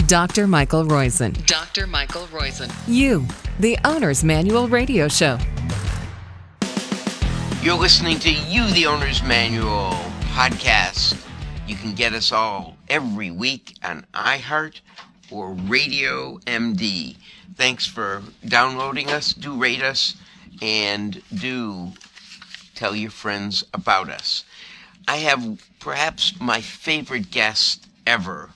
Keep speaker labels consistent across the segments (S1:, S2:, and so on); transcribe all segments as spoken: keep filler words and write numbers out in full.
S1: Doctor Michael Roizen.
S2: Doctor Michael Roizen.
S1: You, the Owner's Manual Radio Show.
S3: You're listening to You, the Owner's Manual podcast. You can get us all every week on iHeart or Radio M D. Thanks for downloading us. Do rate us and do tell your friends about us. I have perhaps my favorite guest ever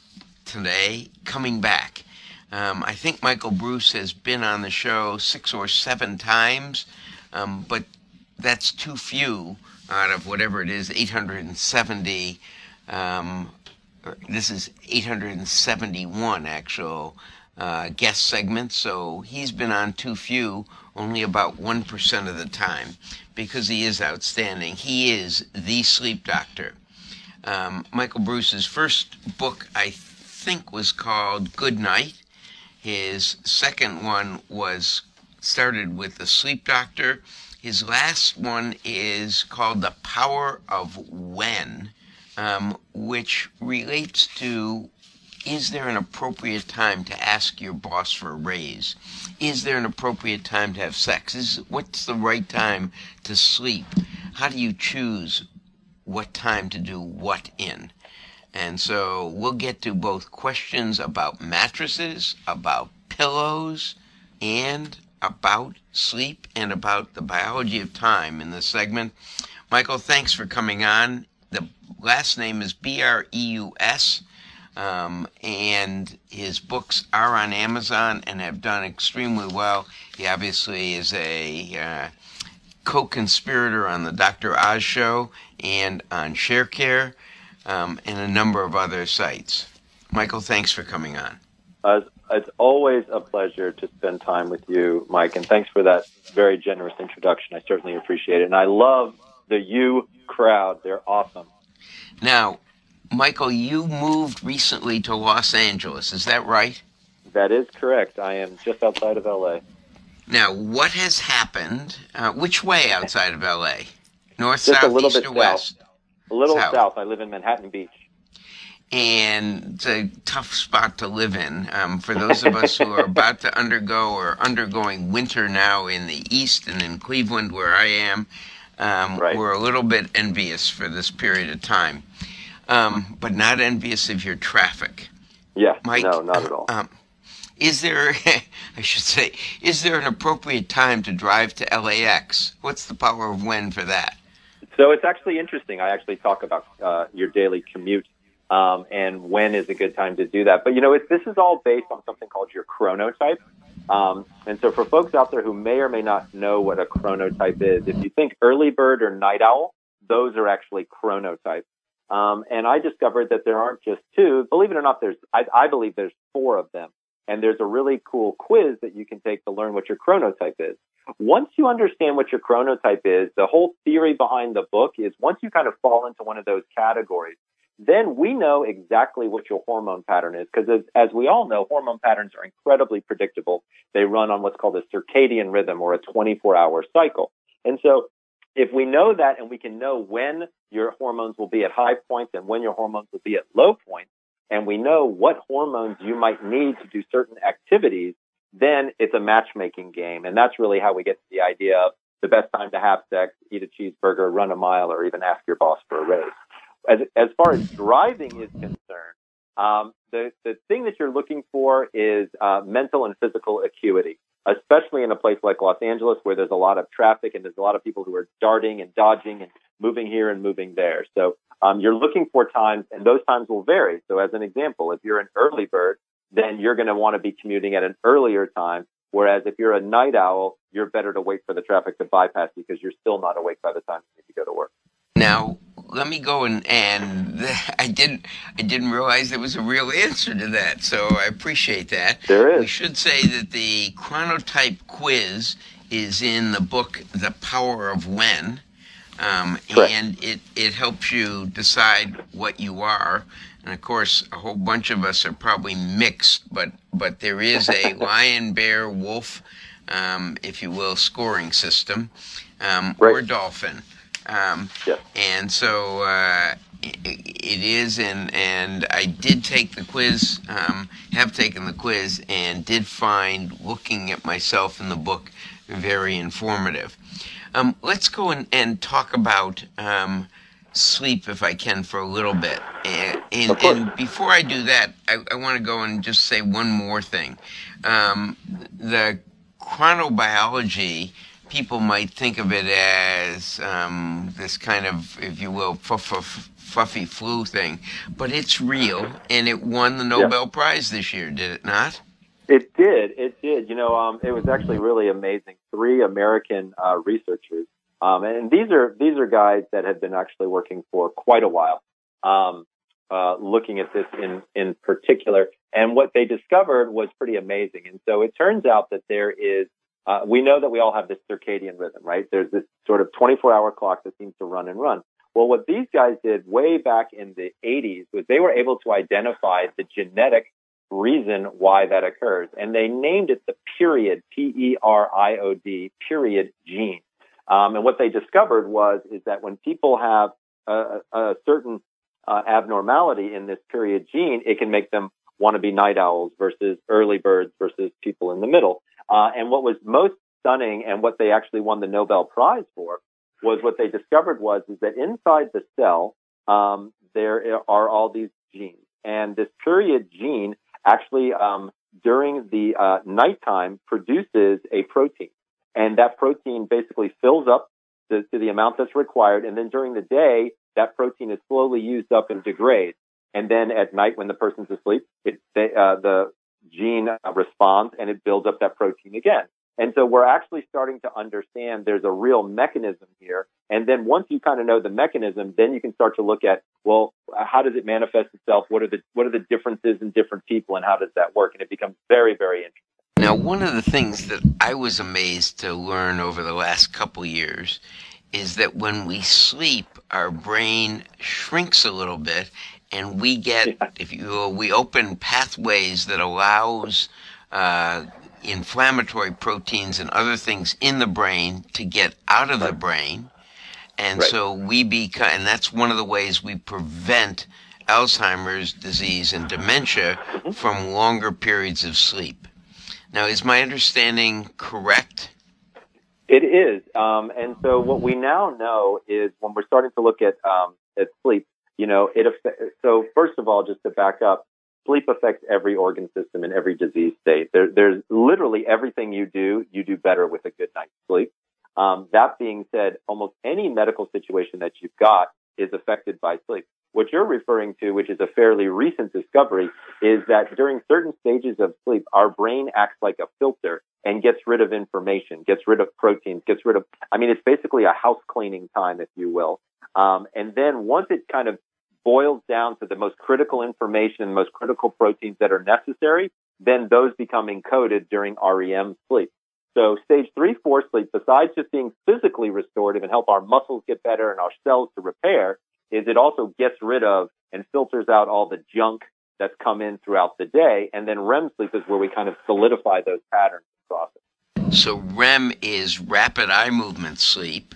S3: today coming back. Um, I think Michael Bruce has been on the show six or seven times, um, but that's too few out of whatever it is, eight hundred seventy. Um, this is eight hundred seventy-one actual uh, guest segments, so he's been on too few, only about one percent of the time, because he is outstanding. He is the sleep doctor. Um, Michael Bruce's first book, I think, was called Good Night. His second one was started with The Sleep Doctor. His last one is called The Power of When, um, which relates to, is there an appropriate time to ask your boss for a raise? Is there an appropriate time to have sex? Is, what's the right time to sleep? How do you choose what time to do what in? And so we'll get to both questions about mattresses, about pillows, and about sleep, and about the biology of time in this segment. Michael, thanks for coming on. The last name is B R E U S, um, and his books are on Amazon and have done extremely well. He obviously is a uh, co-conspirator on the Doctor Oz Show and on ShareCare. Um, and a number of other sites. Michael, thanks for coming on.
S4: Uh, it's always a pleasure to spend time with you, Mike, and thanks for that very generous introduction. I certainly appreciate it. And I love the You crowd. They're awesome.
S3: Now, Michael, you moved recently to Los Angeles. Is that right?
S4: That is correct. I am just outside of L A.
S3: Now, what has happened? Uh, which way outside of L A? North,
S4: just
S3: south,
S4: a little
S3: east,
S4: bit
S3: or
S4: south.
S3: west?
S4: A little
S3: south.
S4: south. I live in Manhattan Beach.
S3: And it's a tough spot to live in. Um, for those of us who are about to undergo or undergoing winter now in the East and in Cleveland, where I am, um,
S4: right.
S3: we're a little bit envious for this period of time. Um, but not envious of your traffic.
S4: Yeah,
S3: Mike,
S4: no, not at all.
S3: Um, is there, I should say, is there an appropriate time to drive to L A X? What's the power of when for that?
S4: So it's actually interesting. I actually talk about uh, your daily commute um, and when is a good time to do that. But, you know, it, this is all based on something called your chronotype. Um, and so for folks out there who may or may not know what a chronotype is, if you think early bird or night owl, those are actually chronotypes. Um, and I discovered that there aren't just two. Believe it or not, there's I, I believe there's four of them. And there's a really cool quiz that you can take to learn what your chronotype is. Once you understand what your chronotype is, the whole theory behind the book is once you kind of fall into one of those categories, then we know exactly what your hormone pattern is. Because as, as we all know, hormone patterns are incredibly predictable. They run on what's called a circadian rhythm or a twenty-four hour cycle. And so if we know that and we can know when your hormones will be at high points and when your hormones will be at low points, and we know what hormones you might need to do certain activities, then it's a matchmaking game. And that's really how we get to the idea of the best time to have sex, eat a cheeseburger, run a mile, or even ask your boss for a raise. As, as far as driving is concerned, um, the, the thing that you're looking for is uh, mental and physical acuity, especially in a place like Los Angeles where there's a lot of traffic and there's a lot of people who are darting and dodging and moving here and moving there. So um, you're looking for times, and those times will vary. So as an example, if you're an early bird, then you're going to want to be commuting at an earlier time. Whereas if you're a night owl, you're better to wait for the traffic to bypass you because you're still not awake by the time you need to go to work.
S3: Now, let me go and, and I didn't I didn't realize there was a real answer to that, so I appreciate that.
S4: There is.
S3: We should say that the chronotype quiz is in the book The Power of When, um, and it, it helps you decide what you are. And of course, a whole bunch of us are probably mixed, but but there is a lion, bear, wolf, um, if you will, scoring system, um,
S4: right.
S3: or dolphin. Um,
S4: yeah.
S3: And so uh, It is, and and I did take the quiz, um, have taken the quiz, and did find looking at myself in the book very informative. Um, let's go and, and talk about um, sleep, if I can, for a little bit. And, and, and before I do that, I, I want to go and just say one more thing. Um, the chronobiology, people might think of it as um, this kind of, if you will, f- f- fluffy flu thing, but it's real, and it won the Nobel yeah. Prize this year, did it not?
S4: It did. It did. You know, um, it was actually really amazing. Three American uh, researchers, um, and these are these are guys that had been actually working for quite a while, um, uh, looking at this in in particular. And what they discovered was pretty amazing. And so it turns out that there is. Uh, we know that we all have this circadian rhythm, right? There's this sort of twenty-four hour clock that seems to run and run. Well, what these guys did way back in the eighties was they were able to identify the genetic reason why that occurs. And they named it the period, P E R I O D, period gene. Um, and what they discovered was, is that when people have a, a certain uh, abnormality in this period gene, it can make them want to be night owls versus early birds versus people in the middle. Uh, and what was most stunning and what they actually won the Nobel Prize for was what they discovered was, is that inside the cell, um, there are all these genes. And this period gene actually, um, during the uh, nighttime, produces a protein. And that protein basically fills up to, to the amount that's required. And then during the day, that protein is slowly used up and degrades. And then at night, when the person's asleep, it, uh, the gene responds and it builds up that protein again. And so we're actually starting to understand there's a real mechanism here. And then once you kind of know the mechanism, then you can start to look at, well, how does it manifest itself? What are the what are the differences in different people, and how does that work? And it becomes very, very interesting.
S3: Now, one of the things that I was amazed to learn over the last couple years is that when we sleep, our brain shrinks a little bit, and we get, yeah. if you will, we open pathways that allows uh, inflammatory proteins and other things in the brain to get out of right. the brain. And right. so we become, and that's one of the ways we prevent Alzheimer's disease and dementia mm-hmm. from longer periods of sleep. Now, is my understanding correct?
S4: It is. Um, and so what we now know is when we're starting to look at, um, at sleep, you know, it affects, so first of all, just to back up, sleep affects every organ system in every disease state. There, there's literally everything you do, you do better with a good night's sleep. Um, that being said, almost any medical situation that you've got is affected by sleep. What you're referring to, which is a fairly recent discovery, is that during certain stages of sleep, our brain acts like a filter and gets rid of information, gets rid of proteins, gets rid of, I mean, it's basically a house cleaning time, if you will. Um, and then once it kind of boils down to the most critical information, the most critical proteins that are necessary, then those become encoded during R E M sleep. So stage three, four sleep, besides just being physically restorative and help our muscles get better and our cells to repair, is it also gets rid of and filters out all the junk that's come in throughout the day. And then R E M sleep is where we kind of solidify those patterns across it.
S3: So R E M is rapid eye movement sleep.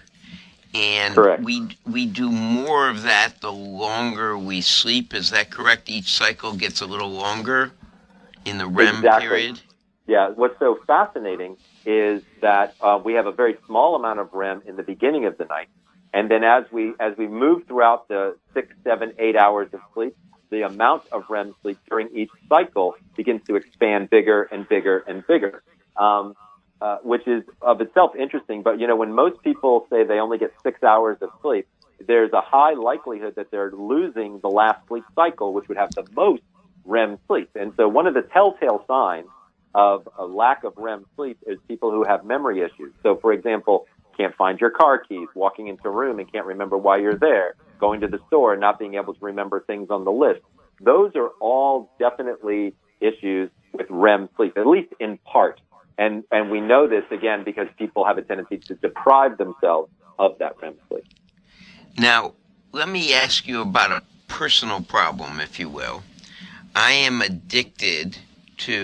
S3: And
S4: correct.
S3: we we do more of that the longer we sleep. Is that correct? Each cycle gets a little longer in the R E M
S4: exactly.
S3: period?
S4: Yeah. What's so fascinating is that uh, we have a very small amount of R E M in the beginning of the night. And then as we as we move throughout the six, seven, eight hours of sleep, the amount of R E M sleep during each cycle begins to expand bigger and bigger and bigger. Um, Uh, which is of itself interesting. But, you know, when most people say they only get six hours of sleep, there's a high likelihood that they're losing the last sleep cycle, which would have the most R E M sleep. And so one of the telltale signs of a lack of R E M sleep is people who have memory issues. So, for example, can't find your car keys, walking into a room and can't remember why you're there, going to the store and not being able to remember things on the list. Those are all definitely issues with R E M sleep, at least in part. And and we know this, again, because people have a tendency to deprive themselves of that R E M sleep.
S3: Now, let me ask you about a personal problem, if you will. I am addicted to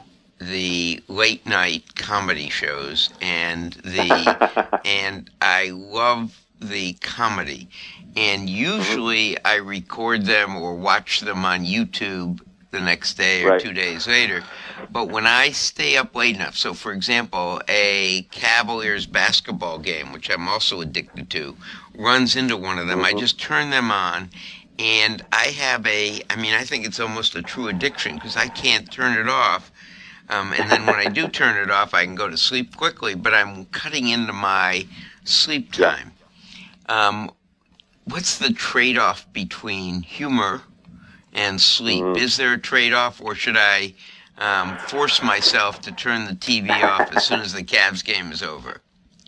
S3: the late-night comedy shows, and the and I love the comedy, and usually I record them or watch them on YouTube the next day or
S4: right.
S3: two days later. But when I stay up late enough, so for example, a Cavaliers basketball game, which I'm also addicted to, runs into one of them, mm-hmm. I just turn them on, and I have a, I mean, I think it's almost a true addiction because I can't turn it off. Um, and then when I do turn it off, I can go to sleep quickly, but I'm cutting into my sleep time. Yeah. Um, what's the trade-off between humor and sleep? Mm-hmm. Is there a trade-off, or should I um, force myself to turn the T V off as soon as the Cavs game is over?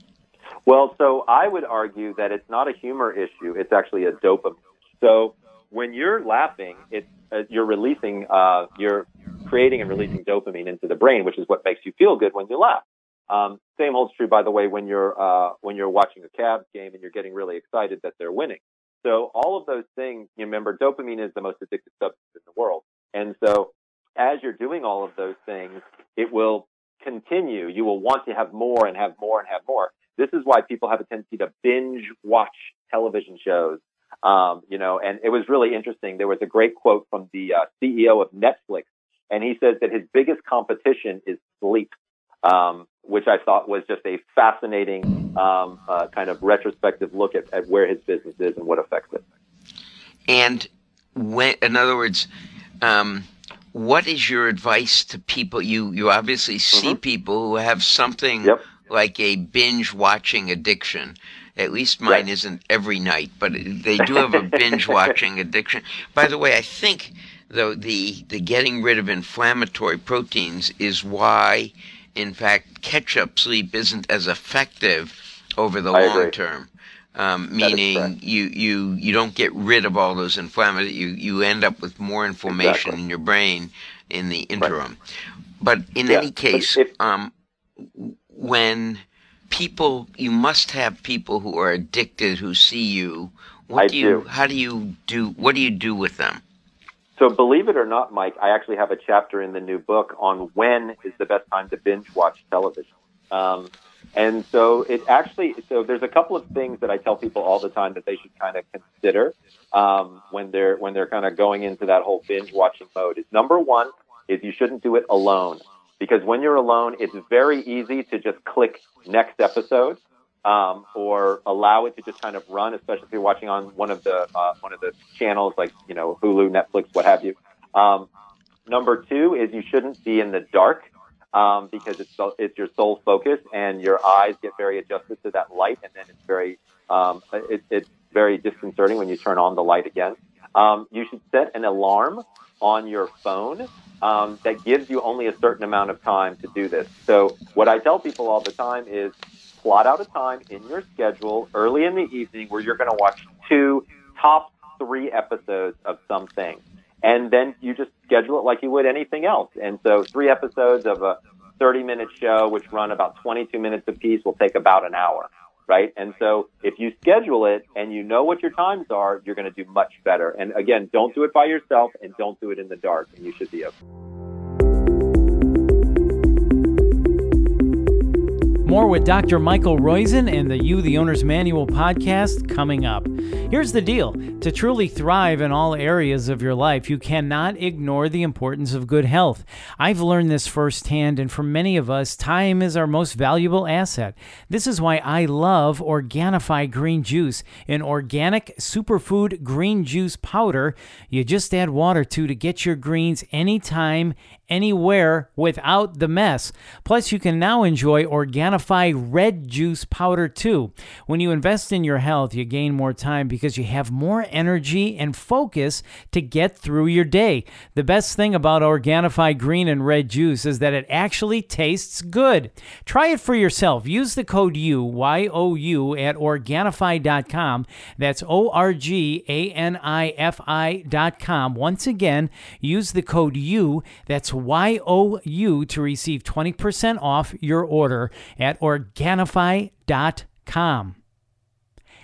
S4: Well, so I would argue that it's not a humor issue. It's actually a dopamine. So when you're laughing, it's, uh, you're releasing, uh, you're creating and releasing dopamine into the brain, which is what makes you feel good when you laugh. Um, same holds true, by the way, when you're uh, when you're watching a Cavs game and you're getting really excited that they're winning. So all of those things, you remember, dopamine is the most addictive substance in the world. And so as you're doing all of those things, it will continue. You will want to have more and have more and have more. This is why people have a tendency to binge watch television shows. Um, you know, and it was really interesting. There was a great quote from the uh, C E O of Netflix, and he says that his biggest competition is sleep, um, which I thought was just a fascinating um, uh, kind of retrospective look at, at where his business is and what affects it.
S3: And when, in other words, um, what is your advice to people? You you obviously see mm-hmm. people who have something yep. like a binge watching addiction. At least mine right. isn't every night, but they do have a binge watching addiction. By the way, I think though the the getting rid of inflammatory proteins is why, in fact, catch-up sleep isn't as effective over the
S4: I
S3: long
S4: agree.
S3: term. Um, meaning you, you you don't get rid of all those inflammatory. You you end up with more inflammation
S4: exactly.
S3: in your brain in the interim. Right. But in
S4: yeah.
S3: any case, if, um, when people, you must have people who are addicted who see you. What
S4: I
S3: do you?
S4: do.
S3: How do you do? What do you do with them?
S4: So believe it or not, Mike, I actually have a chapter in the new book on when is the best time to binge watch television. Um, and so it actually, so there's a couple of things that I tell people all the time that they should kind of consider um, when they're when they're kind of going into that whole binge watching mode. Is number one is you shouldn't do it alone, because when you're alone, it's very easy to just click next episode. Um, or allow it to just kind of run, especially if you're watching on one of the uh, one of the channels like, you know, Hulu, Netflix, what have you. Um, number two is you shouldn't be in the dark um, because it's it's your sole focus, and your eyes get very adjusted to that light, and then it's very um, it, it's very disconcerting when you turn on the light again. Um, you should set an alarm on your phone um, that gives you only a certain amount of time to do this. So what I tell people all the time is, plot out a time in your schedule early in the evening where you're going to watch two top three episodes of something. And then you just schedule it like you would anything else. And so three episodes of a thirty minute show, which run about twenty-two minutes apiece, will take about an hour, right? And so if you schedule it and you know what your times are, you're going to do much better. And again, don't do it by yourself and don't do it in the dark, and you should be okay.
S2: More with Doctor Michael Roizen and the You, the Owner's Manual podcast coming up. Here's the deal. To truly thrive in all areas of your life, you cannot ignore the importance of good health. I've learned this firsthand, and for many of us, time is our most valuable asset. This is why I love Organifi Green Juice, an organic superfood green juice powder you just add water to to get your greens anytime, anywhere without the mess. Plus, you can now enjoy Organifi Red Juice powder too. When you invest in your health, you gain more time because you have more energy and focus to get through your day. The best thing about Organifi Green and Red Juice is that it actually tastes good. Try it for yourself. Use the code U, Y O U, at Organifi dot com. That's O R G A N I F I dot com. Once again, use the code U, that's Y O U, to receive twenty percent off your order at Organifi dot com.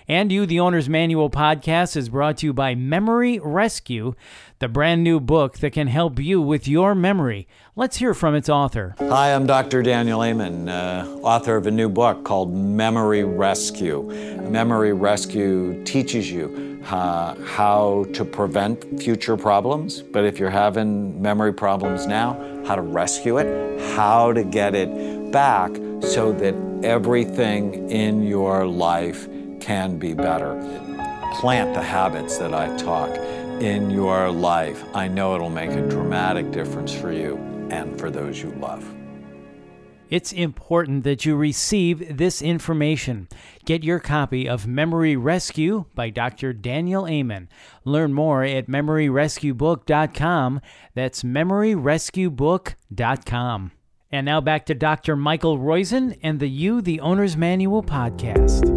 S2: And You, the Owner's Manual podcast is brought to you by Memory Rescue, the brand new book that can help you with your memory. Let's hear from its author.
S5: Hi, I'm Doctor Daniel Amen, uh, author of a new book called Memory Rescue. Memory Rescue teaches you uh, how to prevent future problems, but if you're having memory problems now, how to rescue it, how to get it back so that everything in your life can be better. Plant the habits that I talk in your life. I know it'll make a dramatic difference for you and for those you love.
S2: It's important that you receive this information. Get your copy of Memory Rescue by Doctor Daniel Amen. Learn more at memory rescue book dot com. That's memory rescue book dot com. And now back to Doctor Michael Roizen and the You, the Owner's Manual podcast.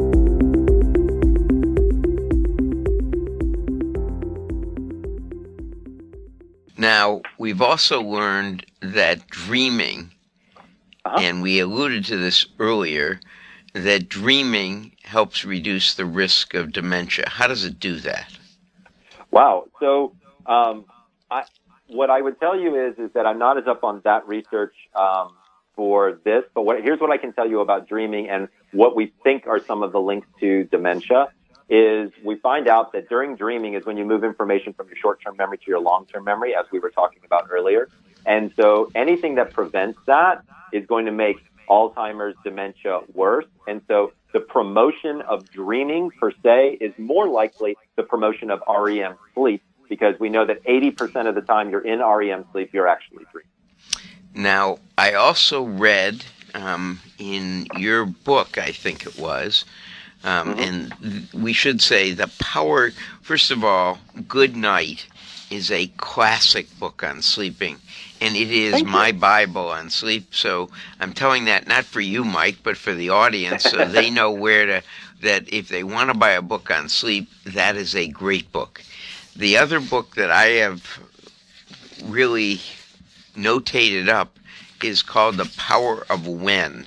S3: Now, we've also learned that dreaming, uh-huh. and we alluded to this earlier, that dreaming helps reduce the risk of dementia. How does it do that?
S4: Wow. So um, I, what I would tell you is, is that I'm not as up on that research um, for this, but what, here's what I can tell you about dreaming and what we think are some of the links to dementia. Is we find out that during dreaming is when you move information from your short-term memory to your long-term memory, as we were talking about earlier. And so anything that prevents that is going to make Alzheimer's, dementia worse. And so the promotion of dreaming per se is more likely the promotion of R E M sleep, because we know that eighty percent of the time you're in R E M sleep, you're actually dreaming.
S3: Now, I also read um, in your book, I think it was, Um, mm-hmm. and we should say the power, first of all, Good Night is a classic book on sleeping, and it is
S4: Thank
S3: my
S4: you.
S3: Bible on sleep. So I'm telling that not for you, Mike, but for the audience, so they know where to, that if they want to buy a book on sleep, that is a great book. The other book that I have really notated up is called The Power of When.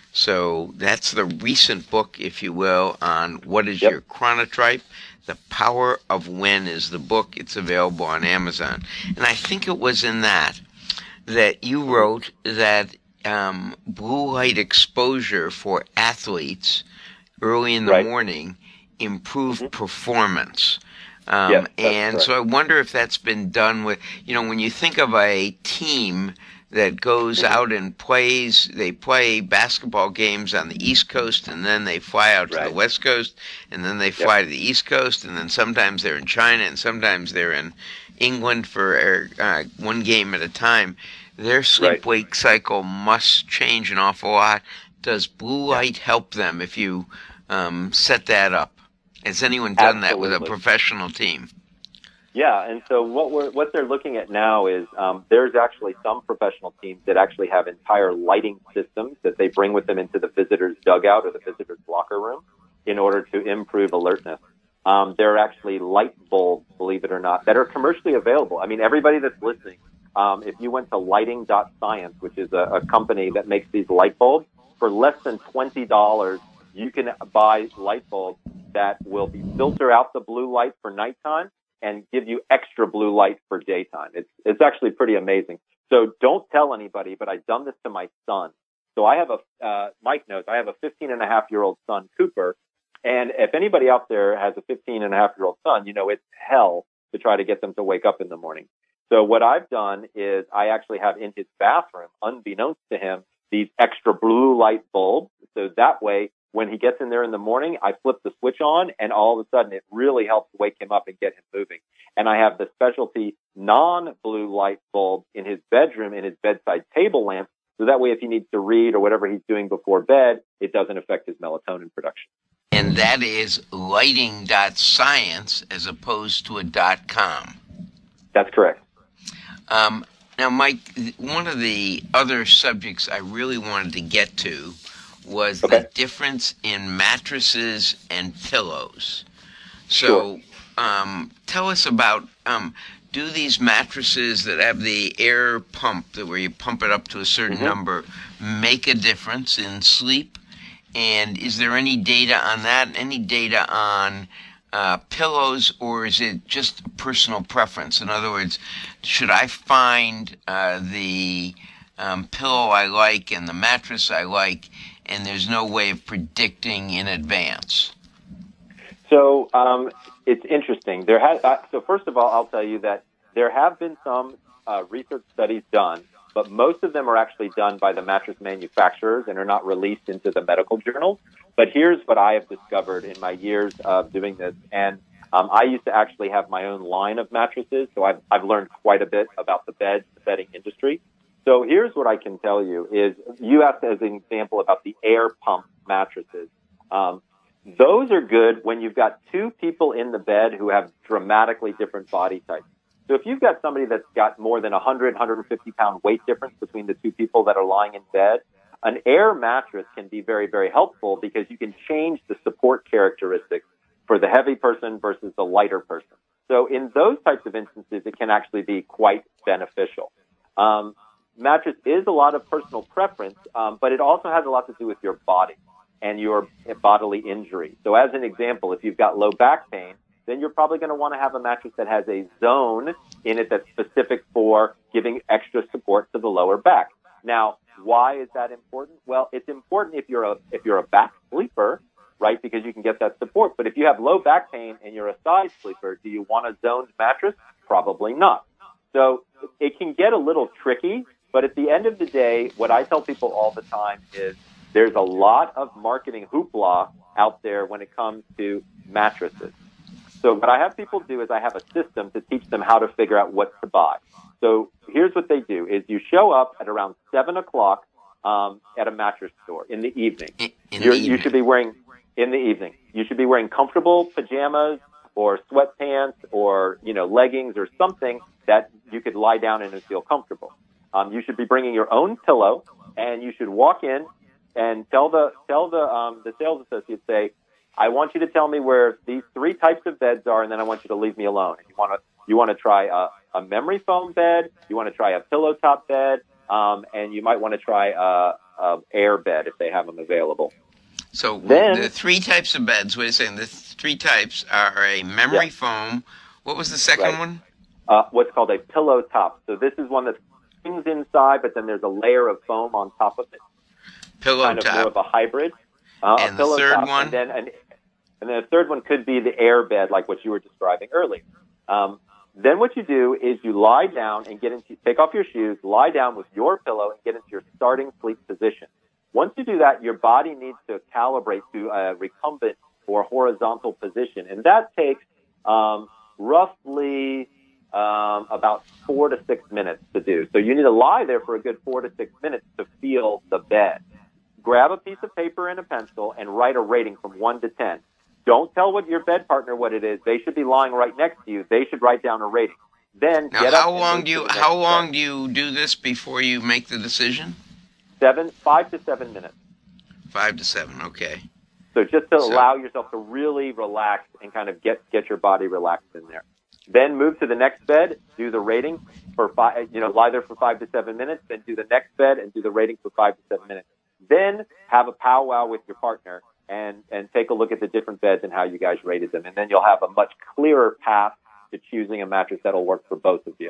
S3: So that's the recent book, if you will, on what is
S4: yep.
S3: your chronotype. The Power of When is the book. It's available on Amazon. And I think it was in that that you wrote that um, blue light exposure for athletes early in the
S4: right.
S3: morning improved
S4: mm-hmm.
S3: performance. Um,
S4: yep,
S3: and
S4: correct.
S3: so I wonder if that's been done with, you know, when you think of a team that goes out and plays, they play basketball games on the East Coast, and then they fly out to
S4: right.
S3: the West Coast, and then they fly
S4: yep.
S3: to the East Coast, and then sometimes they're in China, and sometimes they're in England for uh, one game at a time. Their sleep-wake right. cycle must change an awful lot. Does blue light help them if you um, set that up? Has anyone done
S4: Absolutely.
S3: that with a professional team?
S4: Yeah, and so what we're what they're looking at now is um, there's actually some professional teams that actually have entire lighting systems that they bring with them into the visitors' dugout or the visitors' locker room in order to improve alertness. Um, there are actually light bulbs, believe it or not, that are commercially available. I mean, everybody that's listening, um, if you went to lighting dot science, which is a, a company that makes these light bulbs, for less than twenty dollars, you can buy light bulbs that will be filter out the blue light for nighttime and give you extra blue light for daytime. It's it's actually pretty amazing. So don't tell anybody, but I've done this to my son. So I have a, uh, Mike knows, I have a fifteen and a half year old son, Cooper. And if anybody out there has a fifteen and a half year old son, you know, it's hell to try to get them to wake up in the morning. So what I've done is I actually have in his bathroom, unbeknownst to him, these extra blue light bulbs. So that way, when he gets in there in the morning, I flip the switch on, and all of a sudden it really helps wake him up and get him moving. And I have the specialty non-blue light bulb in his bedroom, in his bedside table lamp, so that way if he needs to read or whatever he's doing before bed, it doesn't affect his melatonin production.
S3: And that is lighting dot science as opposed to a .com.
S4: That's correct.
S3: Um, now, Mike, one of the other subjects I really wanted to get to was okay. the difference in mattresses and pillows. So
S4: sure.
S3: um, tell us about, um, do these mattresses that have the air pump, that where you pump it up to a certain mm-hmm. number, make a difference in sleep? And is there any data on that? Any data on uh, pillows, or is it just personal preference? In other words, should I find uh, the um, pillow I like and the mattress I like, and there's no way of predicting in advance?
S4: So um, it's interesting. There has uh, so first of all, I'll tell you that there have been some uh, research studies done, but most of them are actually done by the mattress manufacturers and are not released into the medical journals. But here's what I have discovered in my years of doing this. And um, I used to actually have my own line of mattresses, so I've, I've learned quite a bit about the bed, the bedding industry. So here's what I can tell you is, you asked as an example about the air pump mattresses. Um, those are good when you've got two people in the bed who have dramatically different body types. So if you've got somebody that's got more than one hundred, one hundred fifty pound weight difference between the two people that are lying in bed, an air mattress can be very, very helpful because you can change the support characteristics for the heavy person versus the lighter person. So in those types of instances, it can actually be quite beneficial. Um, mattress is a lot of personal preference, um, but it also has a lot to do with your body and your bodily injury. So as an example, if you've got low back pain, then you're probably going to want to have a mattress that has a zone in it that's specific for giving extra support to the lower back. Now, why is that important? Well, it's important if you're a if you're a back sleeper, right? Because you can get that support. But if you have low back pain and you're a side sleeper, do you want a zoned mattress? Probably not. So it can get a little tricky. But at the end of the day, what I tell people all the time is there's a lot of marketing hoopla out there when it comes to mattresses. So what I have people do is I have a system to teach them how to figure out what to buy. So here's what they do is you show up at around seven o'clock um, at a mattress store in the evening.
S3: In, in
S4: You're,
S3: the evening.
S4: You should be wearing, in the evening, you should be wearing comfortable pajamas or sweatpants or, you know, leggings or something that you could lie down in and feel comfortable. Um, you should be bringing your own pillow, and you should walk in and tell the, tell the, um, the sales associate, say, I want you to tell me where these three types of beds are, and then I want you to leave me alone. You want to you want to try a, a memory foam bed, you want to try a pillow top bed, um, and you might want to try a, a air bed if they have them available.
S3: So
S4: then,
S3: the three types of beds. Wait a second. The three types are a memory
S4: yeah.
S3: foam. What was the second
S4: right.
S3: one?
S4: Uh, what's called a pillow top. So this is one that springs inside, but then there's a layer of foam on top of it.
S3: Pillow
S4: kind
S3: top.
S4: Of more of a hybrid. Uh,
S3: and
S4: a pillow
S3: the third
S4: top,
S3: one?
S4: And then an And then the third one could be the air bed, like what you were describing earlier. Um, then what you do is you lie down and get into, take off your shoes, lie down with your pillow and get into your starting sleep position. Once you do that, your body needs to calibrate to a recumbent or horizontal position. And that takes um, roughly um, about four to six minutes to do. So you need to lie there for a good four to six minutes to feel the bed. Grab a piece of paper and a pencil and write a rating from one to ten. Don't tell what your bed partner what it is. They should be lying right next to you. They should write down a rating. Then
S3: now,
S4: get
S3: how
S4: up
S3: long
S4: and
S3: do you
S4: to the
S3: how
S4: next
S3: long
S4: bed.
S3: do you do this before you make the decision?
S4: Seven, five to seven minutes.
S3: Five to seven. Okay.
S4: So just to
S3: So-
S4: allow yourself to really relax and kind of get get your body relaxed in there. Then move to the next bed. Do the rating for five. You know, lie there for five to seven minutes. Then do the next bed and do the rating for five to seven minutes. Then have a powwow with your partner and, and take a look at the different beds and how you guys rated them. And then you'll have a much clearer path to choosing a mattress that'll work for both of you.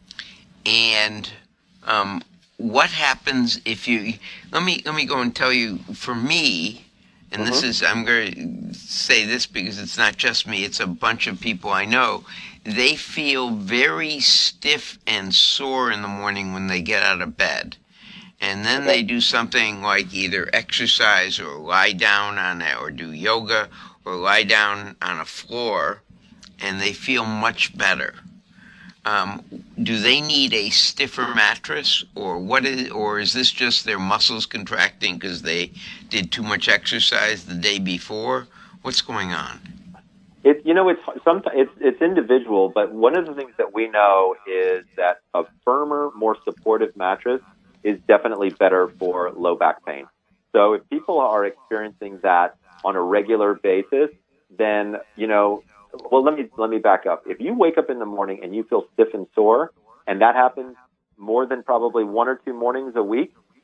S3: And um, what happens if you? Let me let me go and tell you. For me, and mm-hmm. this is I'm going to say this because it's not just me. It's a bunch of people I know. They feel very stiff and sore in the morning when they get out of bed. And then they do something like either exercise or lie down on it or do yoga or lie down on a floor, and they feel much better. Um, do they need a stiffer mattress, or what is, or is this just their muscles contracting because they did too much exercise the day before? What's going on?
S4: It, you know, it's sometimes it's it's individual, but one of the things that we know is that a firmer, more supportive mattress is definitely better for low back pain. So if people are experiencing that on a regular basis, then, you know, well, let me, let me back up. If you wake up in the morning and you feel stiff and sore, and that happens more than probably one or two mornings a week,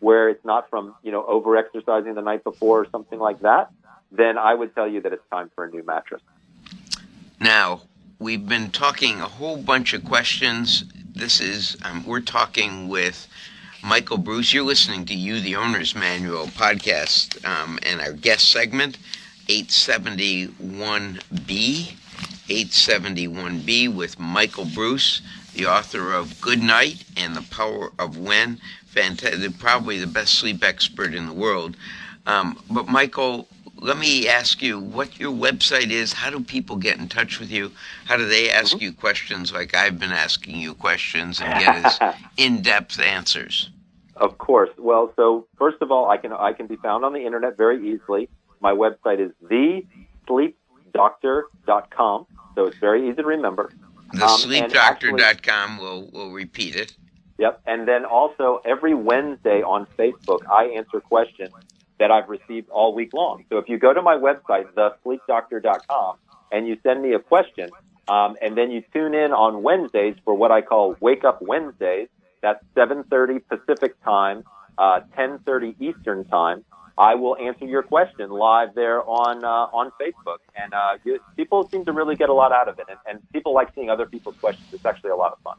S4: where it's not from, you know, over-exercising the night before or something like that, then I would tell you that it's time for a new mattress.
S3: Now, we've been talking a whole bunch of questions. This is, um, we're talking with Michael Bruce. You're listening to You, the Owner's Manual podcast, um, and our guest segment, eight seventy-one B, eight seventy-one B with Michael Bruce, the author of Good Night and the Power of When. Fantastic, probably the best sleep expert in the world. Um, but Michael, let me ask you what your website is. How do people get in touch with you? How do they ask mm-hmm. you questions like I've been asking you questions and get as in-depth answers?
S4: Of course. Well, so first of all, I can I can be found on the internet very easily. My website is the sleep doctor dot com, so it's very easy to remember.
S3: the sleep doctor dot com, um, we'll, we'll repeat it.
S4: Yep. And then also every Wednesday on Facebook, I answer questions that I've received all week long. So if you go to my website, the sleep doctor dot com, and you send me a question, um, and then you tune in on Wednesdays for what I call Wake Up Wednesdays, that's seven thirty Pacific time, uh, ten thirty Eastern time, I will answer your question live there on uh, on Facebook. And uh, you, people seem to really get a lot out of it. And, and people like seeing other people's questions. It's actually a lot of fun.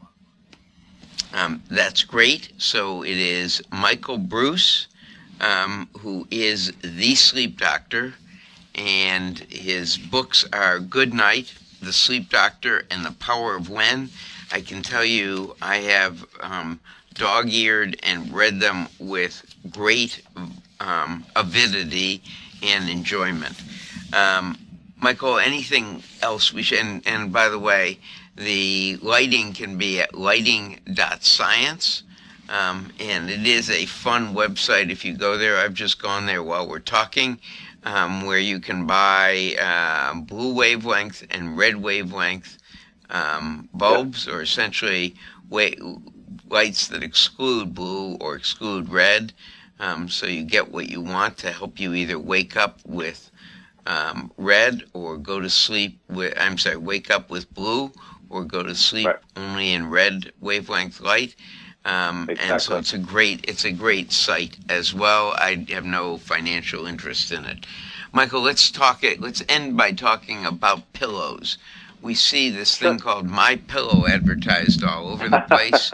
S3: Um, that's great. So it is Michael Bruce, um, who is the sleep doctor, and his books are Good Night, The Sleep Doctor, and The Power of When. I can tell you I have um, dog-eared and read them with great um, avidity and enjoyment. Um, Michael, anything else we should, and, and by the way, the lighting can be at lighting dot science, um, and it is a fun website if you go there. I've just gone there while we're talking, um, where you can buy uh, blue wavelength and red wavelength um, bulbs, or essentially wa- lights that exclude blue or exclude red, um, so you get what you want to help you either wake up with um, red or go to sleep with, I'm sorry, wake up with blue, or go to sleep right. only in red wavelength light, um, exactly. and so it's a great it's a great site as well. I have no financial interest in it. Michael, let's talk it. Let's end by talking about pillows. We see this thing called My Pillow advertised all over the place,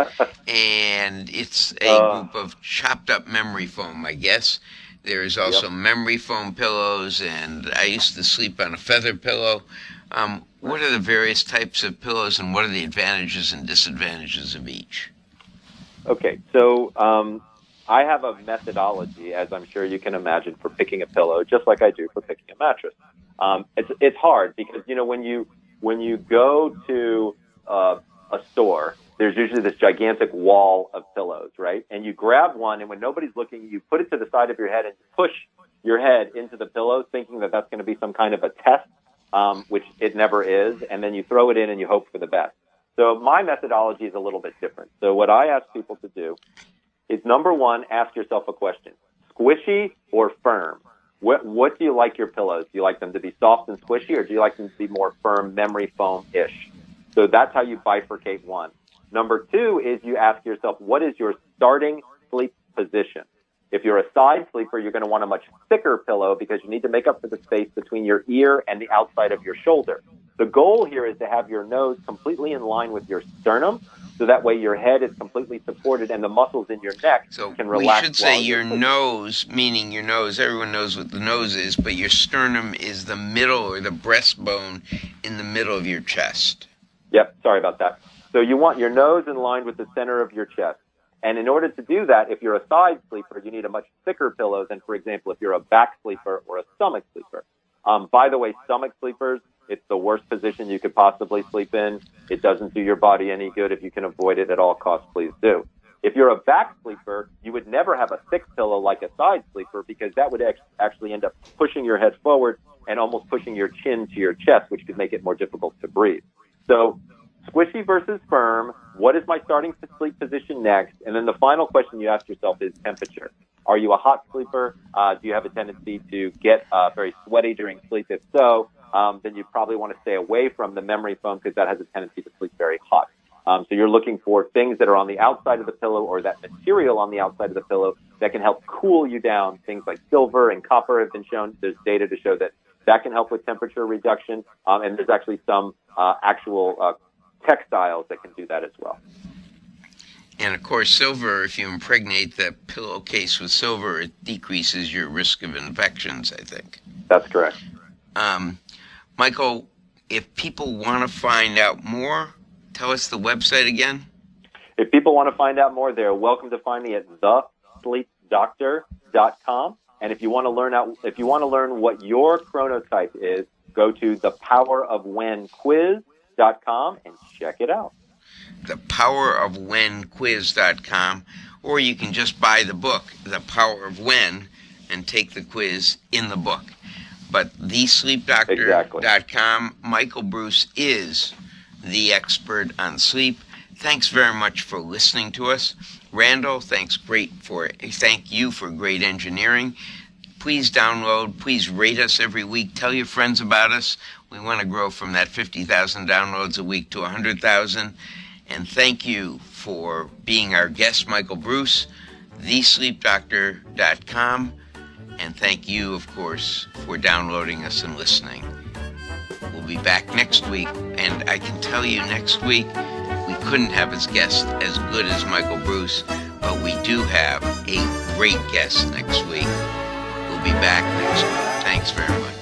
S3: and it's a uh, group of chopped up memory foam, I guess. There is also yep. memory foam pillows, and I used to sleep on a feather pillow. Um, what are the various types of pillows, and what are the advantages and disadvantages of each?
S4: Okay, so um, I have a methodology, as I'm sure you can imagine, for picking a pillow, just like I do for picking a mattress. Um, it's it's hard because, you know, when you when you go to uh, a store, there's usually this gigantic wall of pillows, right? And you grab one, and when nobody's looking, you put it to the side of your head and push your head into the pillow, thinking that that's going to be some kind of a test. Um, which it never is, and then you throw it in and you hope for the best. So my methodology is a little bit different. So what I ask people to do is, number one, ask yourself a question. Squishy or firm? What, what do you like your pillows? Do you like them to be soft and squishy, or do you like them to be more firm, memory foam-ish? So that's how you bifurcate one. Number two is you ask yourself, what is your starting sleep position? If you're a side sleeper, you're going to want a much thicker pillow because you need to make up for the space between your ear and the outside of your shoulder. The goal here is to have your nose completely in line with your sternum, so that way your head is completely supported and the muscles in your neck
S3: so
S4: can relax.
S3: We should say your nose, meaning your nose, everyone knows what the nose is, but your sternum is the middle or the breastbone in the middle of your chest.
S4: Yep, sorry about that. So you want your nose in line with the center of your chest. And in order to do that, if you're a side sleeper, you need a much thicker pillow than, for example, if you're a back sleeper or a stomach sleeper. Um, by the way, stomach sleepers, it's the worst position you could possibly sleep in. It doesn't do your body any good. If you can avoid it at all costs, please do. If you're a back sleeper, you would never have a thick pillow like a side sleeper, because that would ex- actually end up pushing your head forward and almost pushing your chin to your chest, which could make it more difficult to breathe. So squishy versus firm. What is my starting sleep position next? And then the final question you ask yourself is temperature. Are you a hot sleeper? Uh, do you have a tendency to get uh, very sweaty during sleep? If so, um, then you probably want to stay away from the memory foam, because that has a tendency to sleep very hot. Um, so you're looking for things that are on the outside of the pillow or that material on the outside of the pillow that can help cool you down. Things like silver and copper have been shown. There's data to show that that can help with temperature reduction. Um, and there's actually some uh, actual uh, textiles that can do that as well.
S3: And of course, silver, if you impregnate the pillowcase with silver, it decreases your risk of infections, I think.
S4: That's correct.
S3: Um, Michael, if people want to find out more, tell us the website again.
S4: If people want to find out more, they're welcome to find me at the sleep doctor dot com. And if you want to learn out, if you want to learn what your chronotype is, go to the power of when quiz dot com and check it out.
S3: the power of when quiz dot com, or you can just buy the book, The Power of When, and take the quiz in the book. But the sleep doctor dot com, exactly. Michael Breus is the expert on sleep. Thanks very much for listening to us. Randall, thanks great for thank you for great engineering. Please download, please rate us every week. Tell your friends about us. We want to grow from that fifty thousand downloads a week to one hundred thousand. And thank you for being our guest, Michael Breus, the sleep doctor dot com. And thank you, of course, for downloading us and listening. We'll be back next week. And I can tell you next week, we couldn't have as guest as good as Michael Breus, but we do have a great guest next week. We'll be back next week. Thanks very much.